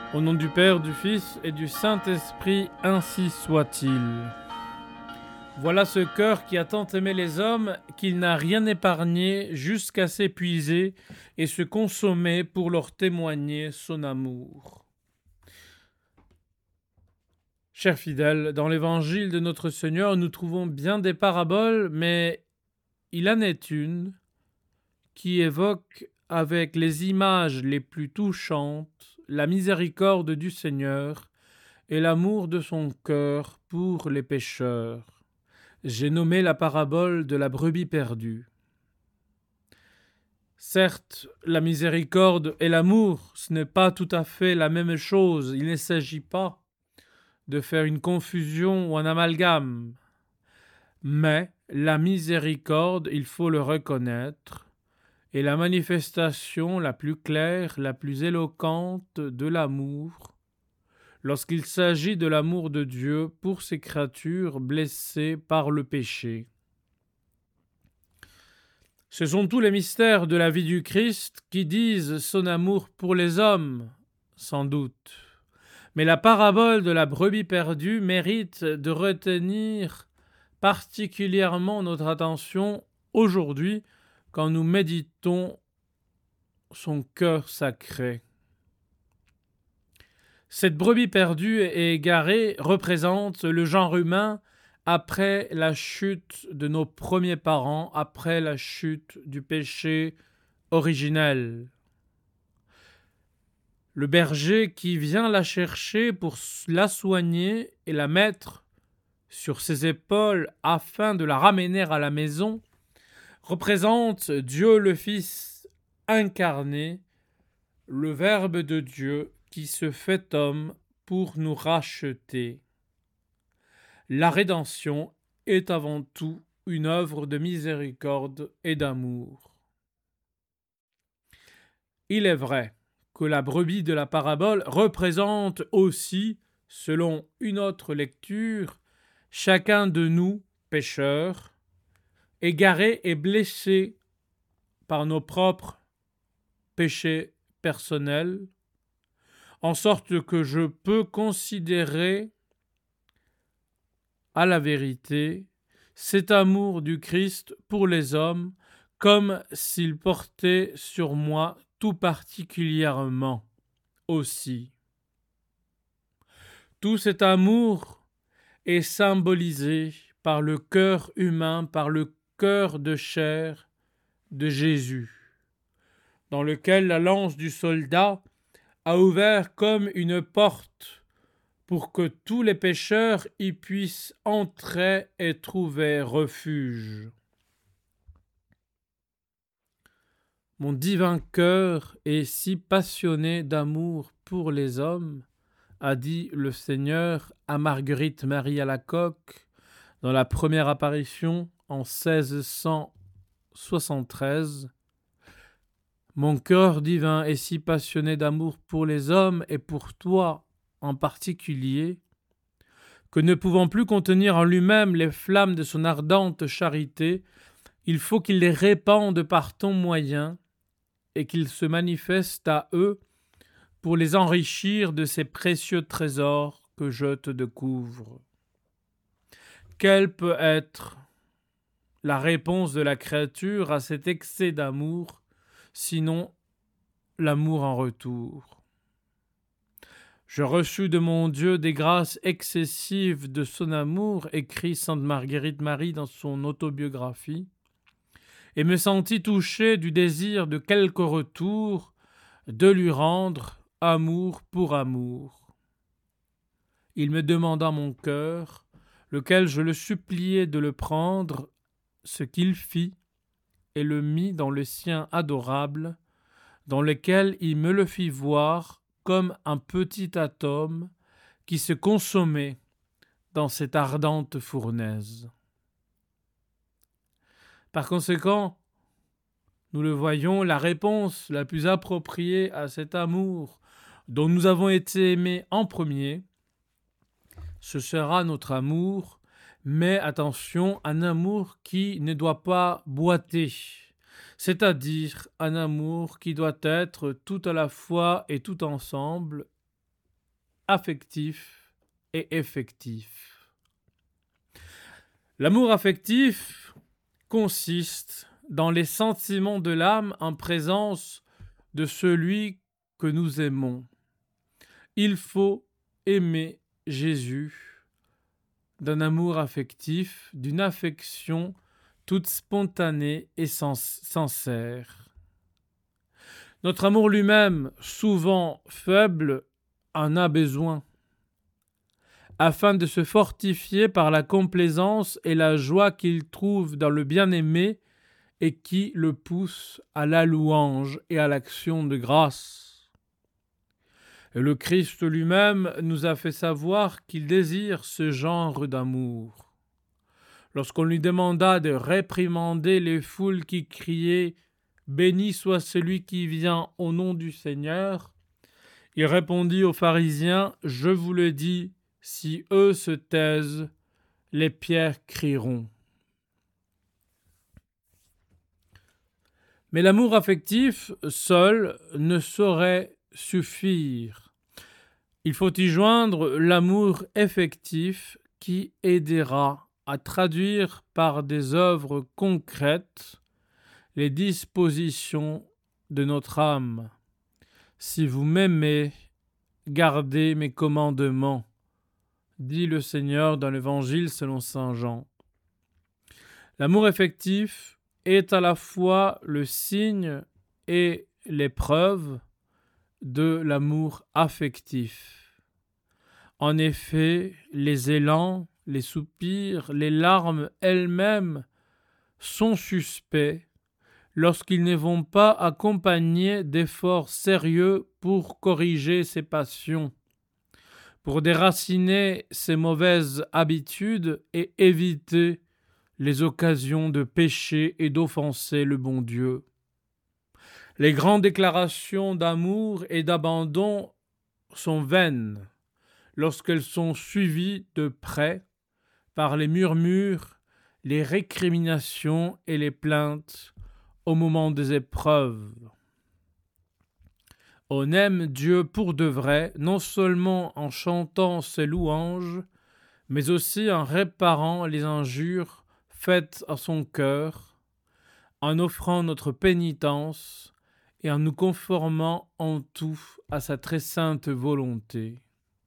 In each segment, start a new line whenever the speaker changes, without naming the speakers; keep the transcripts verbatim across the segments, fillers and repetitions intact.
Au nom du Père, du Fils et du Saint-Esprit, ainsi soit-il. Voilà ce cœur qui a tant aimé les hommes qu'il n'a rien épargné jusqu'à s'épuiser et se consommer pour leur témoigner son amour. Chers fidèles, dans l'évangile de notre Seigneur, nous trouvons bien des paraboles, mais il en est une qui évoque avec les images les plus touchantes la miséricorde du Seigneur et l'amour de son cœur pour les pécheurs. J'ai nommé la parabole de la brebis perdue. Certes, la miséricorde et l'amour, ce n'est pas tout à fait la même chose. Il ne s'agit pas de faire une confusion ou un amalgame. Mais la miséricorde, il faut le reconnaître, est la manifestation la plus claire, la plus éloquente de l'amour, lorsqu'il s'agit de l'amour de Dieu pour ses créatures blessées par le péché. Ce sont tous les mystères de la vie du Christ qui disent son amour pour les hommes, sans doute. Mais la parabole de la brebis perdue mérite de retenir particulièrement notre attention aujourd'hui quand nous méditons son cœur sacré. Cette brebis perdue et égarée représente le genre humain après la chute de nos premiers parents, après la chute du péché originel. Le berger qui vient la chercher pour la soigner et la mettre sur ses épaules afin de la ramener à la maison représente Dieu le Fils incarné, le Verbe de Dieu qui se fait homme pour nous racheter. La rédemption est avant tout une œuvre de miséricorde et d'amour. Il est vrai que la brebis de la parabole représente aussi, selon une autre lecture, chacun de nous, pécheurs, égarés et blessés par nos propres péchés personnels, en sorte que je peux considérer à la vérité cet amour du Christ pour les hommes comme s'il portait sur moi tout particulièrement aussi. Tout cet amour est symbolisé par le cœur humain, par le cœur de chair de Jésus, dans lequel la lance du soldat a ouvert comme une porte pour que tous les pécheurs y puissent entrer et trouver refuge. Mon divin cœur est si passionné d'amour pour les hommes, a dit le Seigneur à Marguerite Marie Alacoque dans la première apparition en seize cent soixante-treize. Mon cœur divin est si passionné d'amour pour les hommes et pour toi en particulier, que ne pouvant plus contenir en lui-même les flammes de son ardente charité, il faut qu'il les répande par ton moyen et qu'il se manifeste à eux pour les enrichir de ces précieux trésors que je te découvre. Quelle peut être la réponse de la créature à cet excès d'amour, sinon l'amour en retour? Je reçus de mon Dieu des grâces excessives de son amour, écrit sainte Marguerite Marie dans son autobiographie, et me sentis touché du désir de quelque retour, de lui rendre amour pour amour. Il me demanda mon cœur, lequel je le suppliai de le prendre, ce qu'il fit, et le mit dans le sien adorable, dans lequel il me le fit voir comme un petit atome qui se consommait dans cette ardente fournaise. Par conséquent, nous le voyons, la réponse la plus appropriée à cet amour dont nous avons été aimés en premier, ce sera notre amour, mais attention, un amour qui ne doit pas boiter, c'est-à-dire un amour qui doit être tout à la fois et tout ensemble affectif et effectif. L'amour affectif consiste dans les sentiments de l'âme en présence de celui que nous aimons. Il faut aimer Jésus d'un amour affectif, d'une affection toute spontanée et sens- sincère. Notre amour lui-même, souvent faible, en a besoin, afin de se fortifier par la complaisance et la joie qu'il trouve dans le bien-aimé et qui le pousse à la louange et à l'action de grâce. Et le Christ lui-même nous a fait savoir qu'il désire ce genre d'amour. Lorsqu'on lui demanda de réprimander les foules qui criaient « Béni soit celui qui vient au nom du Seigneur », il répondit aux pharisiens « Je vous le dis, si eux se taisent, les pierres crieront. » Mais l'amour affectif seul ne saurait suffire. Il faut y joindre l'amour effectif qui aidera à traduire par des œuvres concrètes les dispositions de notre âme. Si vous m'aimez, gardez mes commandements, dit le Seigneur dans l'Évangile selon saint Jean. L'amour effectif est à la fois le signe et l'épreuve de l'amour affectif. En effet, les élans, les soupirs, les larmes elles-mêmes sont suspects lorsqu'ils ne vont pas accompagnés d'efforts sérieux pour corriger ces passions, pour déraciner ces mauvaises habitudes et éviter les occasions de pécher et d'offenser le bon Dieu. Les grandes déclarations d'amour et d'abandon sont vaines lorsqu'elles sont suivies de près par les murmures, les récriminations et les plaintes au moment des épreuves. On aime Dieu pour de vrai, non seulement en chantant ses louanges, mais aussi en réparant les injures faites à son cœur, en offrant notre pénitence et en nous conformant en tout à sa très sainte volonté.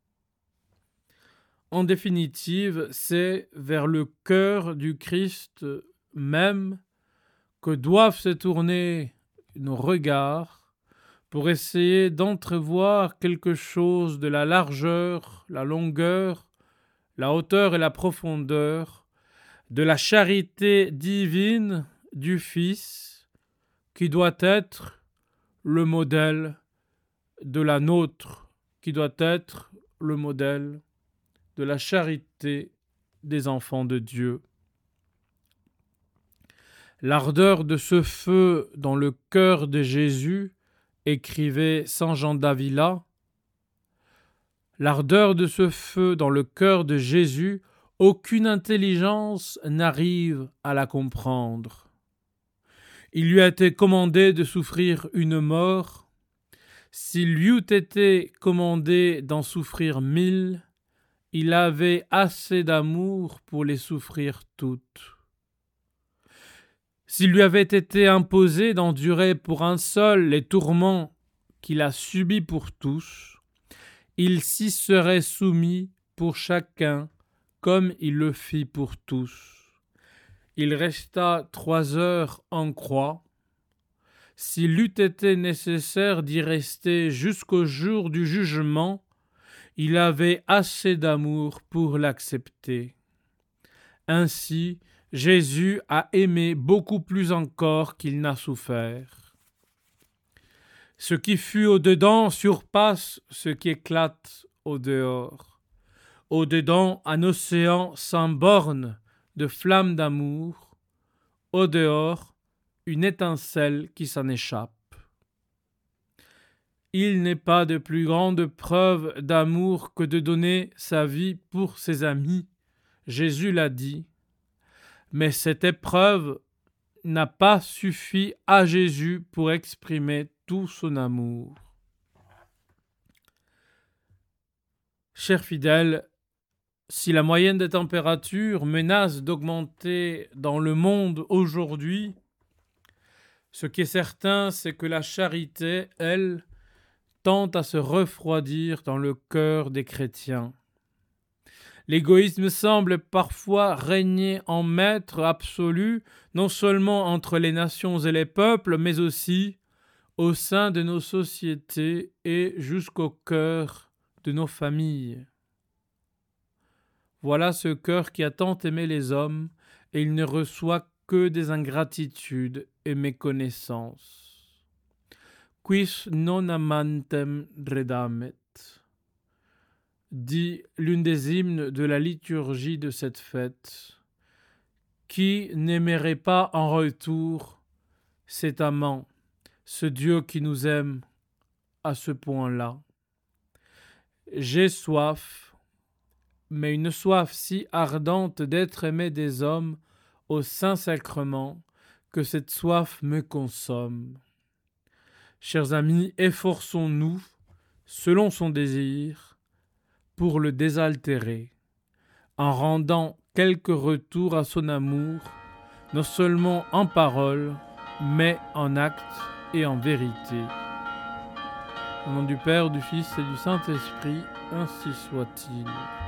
En définitive, c'est vers le cœur du Christ même que doivent se tourner nos regards pour essayer d'entrevoir quelque chose de la largeur, la longueur, la hauteur et la profondeur de la charité divine du Fils qui doit être le modèle de la nôtre, qui doit être le modèle de la charité des enfants de Dieu. L'ardeur de ce feu dans le cœur de Jésus, écrivait saint Jean d'Avila, l'ardeur de ce feu dans le cœur de Jésus, aucune intelligence n'arrive à la comprendre. Il lui a été commandé de souffrir une mort. S'il lui eût été commandé d'en souffrir mille, il avait assez d'amour pour les souffrir toutes. S'il lui avait été imposé d'endurer pour un seul les tourments qu'il a subis pour tous, il s'y serait soumis pour chacun comme il le fit pour tous. Il resta trois heures en croix. S'il eût été nécessaire d'y rester jusqu'au jour du jugement, il avait assez d'amour pour l'accepter. Ainsi, Jésus a aimé beaucoup plus encore qu'il n'a souffert. Ce qui fut au-dedans surpasse ce qui éclate au-dehors. Au-dedans, un océan sans bornes de flammes d'amour. Au-dehors, une étincelle qui s'en échappe. Il n'est pas de plus grande preuve d'amour que de donner sa vie pour ses amis. Jésus l'a dit. Mais cette épreuve n'a pas suffi à Jésus pour exprimer tout son amour. Chers fidèles, si la moyenne des températures menace d'augmenter dans le monde aujourd'hui, ce qui est certain, c'est que la charité, elle, tend à se refroidir dans le cœur des chrétiens. L'égoïsme semble parfois régner en maître absolu, non seulement entre les nations et les peuples, mais aussi au sein de nos sociétés et jusqu'au cœur de nos familles. Voilà ce cœur qui a tant aimé les hommes, et il ne reçoit que des ingratitudes et méconnaissances. Quis non amantem redamet, dit l'une des hymnes de la liturgie de cette fête. Qui n'aimerait pas en retour cet amant, ce Dieu qui nous aime à ce point-là? J'ai soif, mais une soif si ardente d'être aimé des hommes au Saint-Sacrement que cette soif me consomme. Chers amis, efforçons-nous, selon son désir, pour le désaltérer, en rendant quelque retour à son amour, non seulement en parole, mais en acte et en vérité. Au nom du Père, du Fils et du Saint-Esprit, ainsi soit-il.